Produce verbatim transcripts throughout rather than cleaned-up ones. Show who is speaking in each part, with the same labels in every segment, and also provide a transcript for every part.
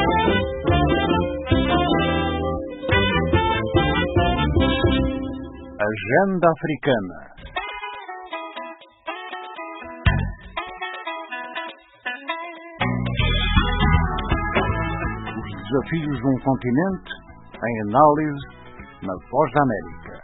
Speaker 1: Agenda Africana. Os desafios de um continente em análise na Voz da América.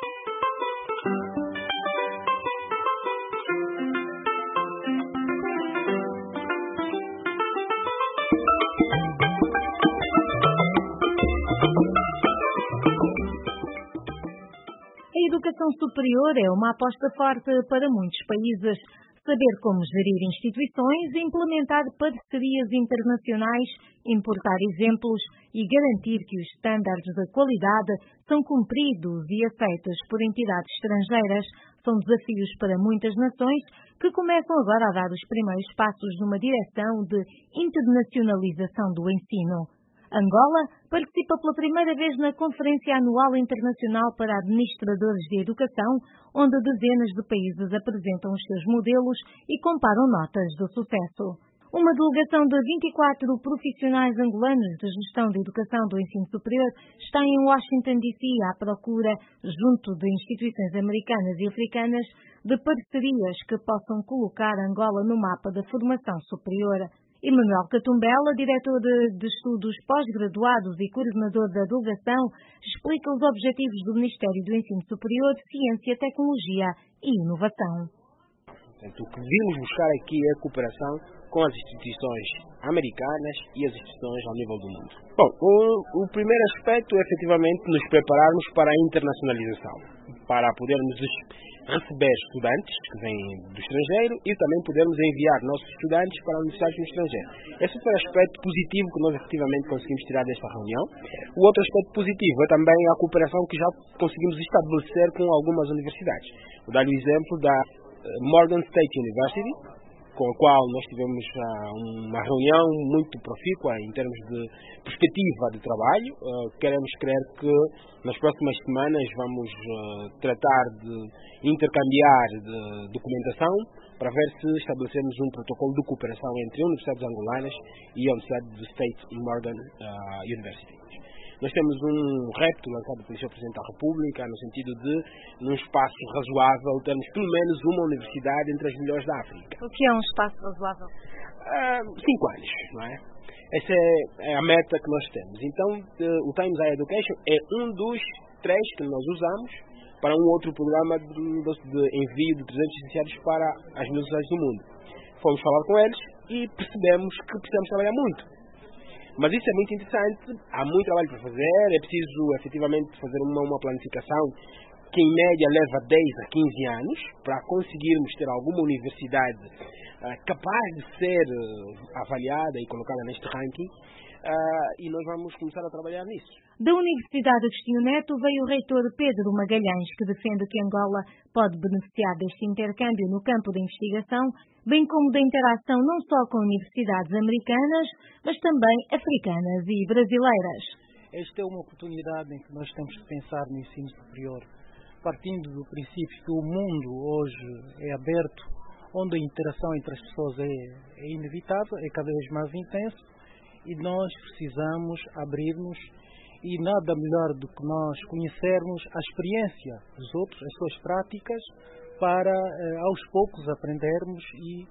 Speaker 2: A educação superior é uma aposta forte para muitos países. Saber como gerir instituições, implementar parcerias internacionais, importar exemplos e garantir que os estándares de qualidade são cumpridos e aceitos por entidades estrangeiras são desafios para muitas nações que começam agora a dar os primeiros passos numa direção de internacionalização do ensino. Angola participa pela primeira vez na Conferência Anual Internacional para Administradores de Educação, onde dezenas de países apresentam os seus modelos e comparam notas de sucesso. Uma delegação de vinte e quatro profissionais angolanos de gestão de educação do ensino superior está em Washington, D C à procura, junto de instituições americanas e africanas, de parcerias que possam colocar Angola no mapa da formação superior. Emanuel Catumbela, diretor de, de estudos pós-graduados e coordenador da delegação, explica os objetivos do Ministério do Ensino Superior, Ciência, Tecnologia e Inovação.
Speaker 3: Portanto, o que vimos buscar aqui é a cooperação com as instituições americanas e as instituições ao nível do mundo. Bom, o, o primeiro aspecto é efetivamente nos prepararmos para a internacionalização, para podermos receber estudantes que vêm do estrangeiro e também podermos enviar nossos estudantes para universidades no estrangeiro. Esse foi o aspecto positivo que nós efetivamente conseguimos tirar desta reunião. O outro aspecto positivo é também a cooperação que já conseguimos estabelecer com algumas universidades. Vou dar o exemplo da Morgan State University, com a qual nós tivemos uh, uma reunião muito profícua em termos de perspectiva de trabalho. Uh, queremos crer que nas próximas semanas vamos uh, tratar de intercambiar de documentação para ver se estabelecemos um protocolo de cooperação entre universidades angolanas e a Universidade do State Morgan uh, University. Nós temos um repto lançado pelo senhor Presidente da República, no sentido de, num espaço razoável, termos pelo menos uma universidade entre as melhores da África.
Speaker 2: O que é um espaço razoável?
Speaker 3: Uh, cinco anos, não é? Essa é, é a meta que nós temos. Então, uh, o Times Higher Education é um dos três que nós usamos para um outro programa de, de envio de trezentos licenciados para as universidades do mundo. Fomos falar com eles e percebemos que precisamos trabalhar muito. Mas isso é muito interessante, há muito trabalho para fazer, é preciso efetivamente fazer uma, uma planificação que em média leva dez a quinze anos para conseguirmos ter alguma universidade uh, capaz de ser uh, avaliada e colocada neste ranking, uh, e nós vamos começar a trabalhar nisso.
Speaker 2: Da Universidade Agostinho Neto veio o reitor Pedro Magalhães, que defende que Angola pode beneficiar deste intercâmbio no campo da investigação, bem como da interação não só com universidades americanas, mas também africanas e brasileiras.
Speaker 4: Esta é uma oportunidade em que nós temos que pensar no ensino superior, partindo do princípio que o mundo hoje é aberto, onde a interação entre as pessoas é, é inevitável, é cada vez mais intenso, e nós precisamos abrir-nos, e nada melhor do que nós conhecermos a experiência dos outros, as suas práticas, para eh, aos poucos aprendermos e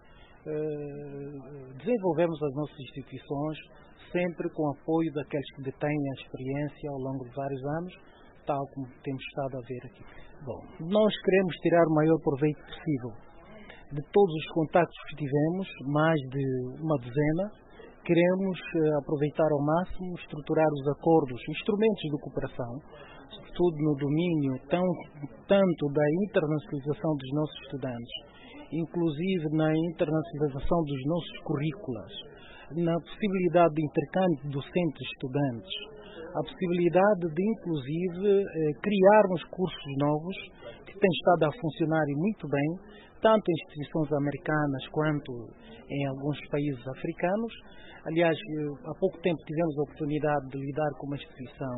Speaker 4: eh, desenvolvermos as nossas instituições, sempre com o apoio daqueles que detêm a experiência ao longo de vários anos, tal como temos estado a ver aqui. Bom, nós queremos tirar o maior proveito possível de todos os contactos que tivemos, mais de uma dezena. Queremos uh, aproveitar ao máximo, estruturar os acordos, instrumentos de cooperação, tudo no domínio tão, tanto da internacionalização dos nossos estudantes, inclusive na internacionalização dos nossos currículos, na possibilidade de intercâmbio docentes-estudantes, a possibilidade de, inclusive, eh, criarmos cursos novos que têm estado a funcionar e muito bem, tanto em instituições americanas quanto em alguns países africanos. Aliás, há pouco tempo tivemos a oportunidade de lidar com uma instituição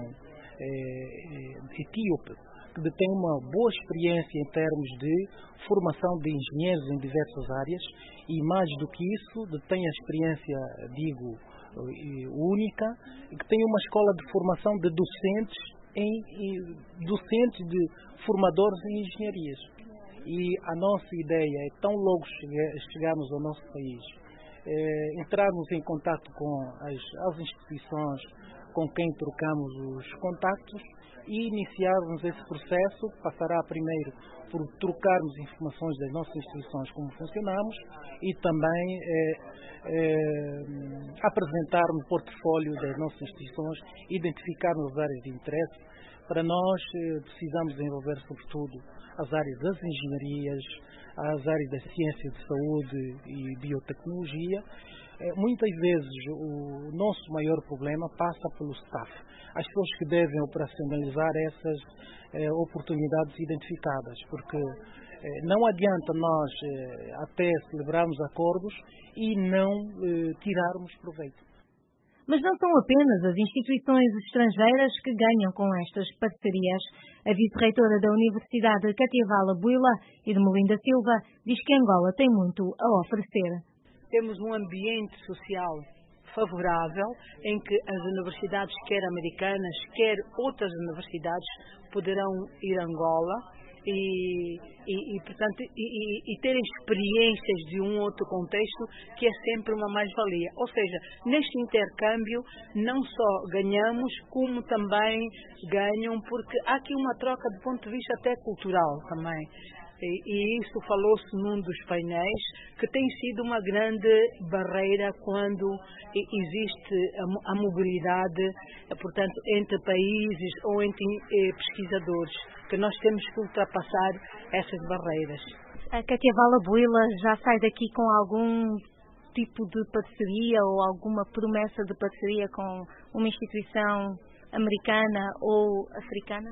Speaker 4: eh, etíope, que detém uma boa experiência em termos de formação de engenheiros em diversas áreas e, mais do que isso, detém a experiência, digo, única, que tem uma escola de formação de docentes, em, em docentes de formadores em engenharias. E a nossa ideia é, tão logo chegarmos ao nosso país, é, entrarmos em contato com as, as instituições com quem trocamos os contactos e iniciarmos esse processo. Passará primeiro por trocarmos informações das nossas instituições, como funcionamos, e também é, é, apresentarmos o portfólio das nossas instituições, identificarmos as áreas de interesse. Para nós, é, precisamos desenvolver, sobretudo, as áreas das engenharias, as áreas da ciência de saúde e biotecnologia. Muitas vezes o nosso maior problema passa pelo staff, as pessoas que devem operacionalizar essas eh, oportunidades identificadas, porque eh, não adianta nós eh, até celebrarmos acordos e não eh, tirarmos proveito.
Speaker 2: Mas não são apenas as instituições estrangeiras que ganham com estas parcerias. A vice-reitora da Universidade Catiavala Buila, Edmelinda Silva, diz que Angola tem muito a oferecer.
Speaker 5: Temos um ambiente social favorável em que as universidades, quer americanas, quer outras universidades, poderão ir a Angola e, e, e portanto, e, e, e terem experiências de um outro contexto, que é sempre uma mais-valia. Ou seja, neste intercâmbio não só ganhamos, como também ganham, porque há aqui uma troca do ponto de vista até cultural também. E isso falou-se num dos painéis, que tem sido uma grande barreira quando existe a mobilidade, portanto, entre países ou entre pesquisadores, que nós temos que ultrapassar essas barreiras.
Speaker 2: A Catiavala Buila já sai daqui com algum tipo de parceria ou alguma promessa de parceria com uma instituição americana ou africana?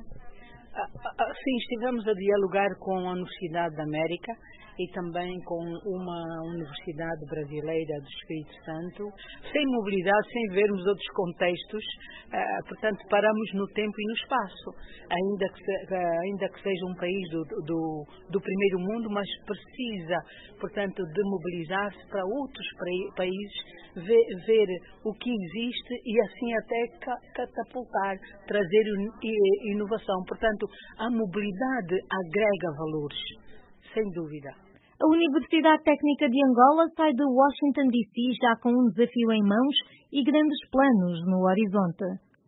Speaker 5: Sim, estivemos a dialogar com a Universidade da América e também com uma universidade brasileira do Espírito Santo, sem mobilidade, sem vermos outros contextos, uh, portanto paramos no tempo e no espaço, ainda que, se, uh, ainda que seja um país do, do, do primeiro mundo, mas precisa, portanto, de mobilizar-se para outros países, ver, ver o que existe e assim até catapultar, trazer inovação. Portanto, a mobilidade agrega valores, sem dúvida.
Speaker 2: A Universidade Técnica de Angola sai de Washington, D C já com um desafio em mãos e grandes planos no horizonte.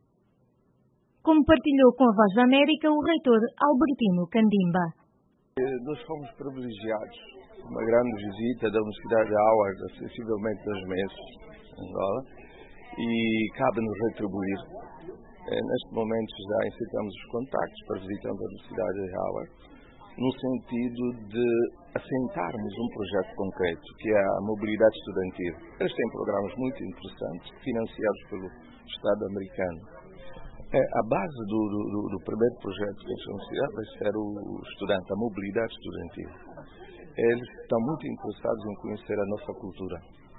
Speaker 2: Como partilhou com a Voz da América o reitor Albertino Candimba.
Speaker 6: Nós fomos privilegiados. Uma grande visita da Universidade de Howard, há sensivelmente dois meses, em Angola, e cabe-nos retribuir. Neste momento já incitamos os contactos para visitar a Universidade de Howard, no sentido de assentarmos um projeto concreto, que é a mobilidade estudantil. Eles têm programas muito interessantes, financiados pelo Estado americano. É, a base do, do, do primeiro projeto que eles vão criar vai ser o estudante, a mobilidade estudantil. Eles estão muito interessados em conhecer a nossa cultura.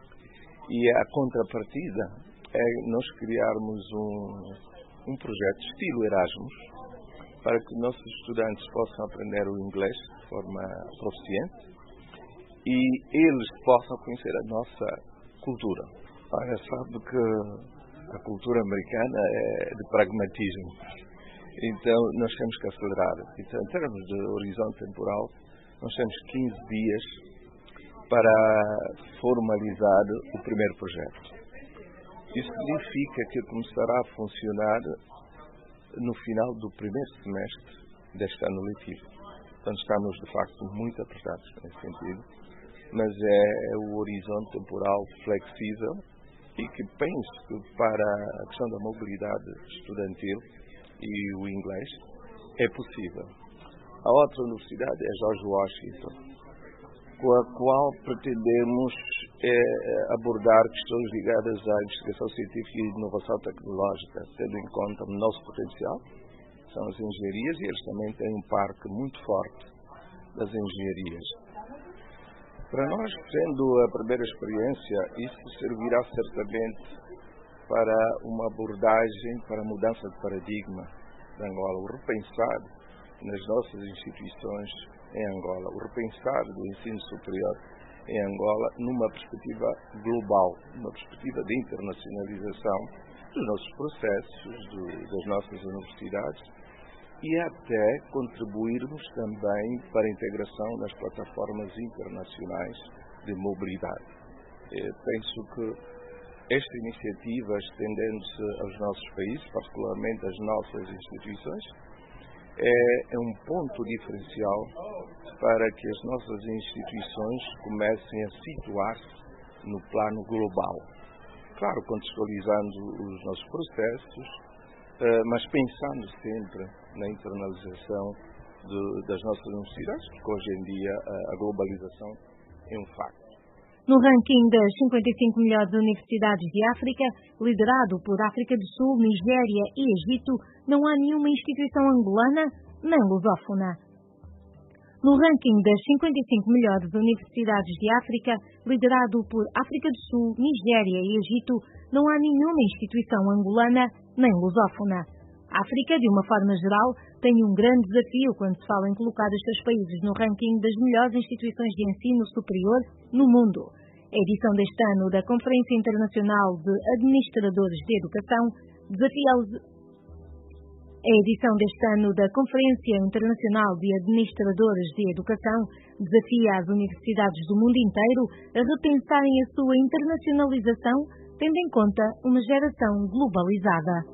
Speaker 6: E a contrapartida é nós criarmos um, um projeto estilo Erasmus, para que nossos estudantes possam aprender o inglês de forma proficiente e eles possam conhecer a nossa cultura. Olha, sabe que a cultura americana é de pragmatismo, então nós temos que acelerar. Então, em termos de horizonte temporal, nós temos quinze dias para formalizar o primeiro projeto. Isso significa que começará a funcionar no final do primeiro semestre deste ano letivo. Então estamos, de facto, muito apertados nesse sentido, mas é, é o horizonte temporal flexível e que penso que para a questão da mobilidade estudantil e o inglês é possível. A outra universidade é George Washington, com a qual pretendemos é, abordar questões ligadas à investigação científica e inovação tecnológica, tendo em conta o nosso potencial, são as engenharias, e eles também têm um parque muito forte das engenharias. Para nós, sendo a primeira experiência, isso servirá certamente para uma abordagem, para a mudança de paradigma de Angola, o repensar nas nossas instituições em Angola, o repensar do ensino superior em Angola numa perspectiva global, numa perspectiva de internacionalização dos nossos processos, do, das nossas universidades e até contribuirmos também para a integração nas plataformas internacionais de mobilidade. Eu penso que esta iniciativa, estendendo-se aos nossos países, particularmente às nossas instituições, é um ponto diferencial para que as nossas instituições comecem a situar-se no plano global. Claro, contextualizando os nossos processos, mas pensando sempre na internalização de, das nossas universidades, porque hoje em dia a globalização é um facto.
Speaker 2: No ranking das cinquenta e cinco melhores universidades de África, liderado por África do Sul, Nigéria e Egito, não há nenhuma instituição angolana nem lusófona. No ranking das cinquenta e cinco melhores universidades de África, liderado por África do Sul, Nigéria e Egito, não há nenhuma instituição angolana nem lusófona. A África, de uma forma geral, tem um grande desafio quando se fala em colocar os seus países no ranking das melhores instituições de ensino superior no mundo. A edição deste ano da Conferência Internacional de Administradores de Educação desafia os... A edição deste ano da Conferência Internacional de Administradores de Educação desafia as universidades do mundo inteiro a repensarem a sua internacionalização, tendo em conta uma geração globalizada.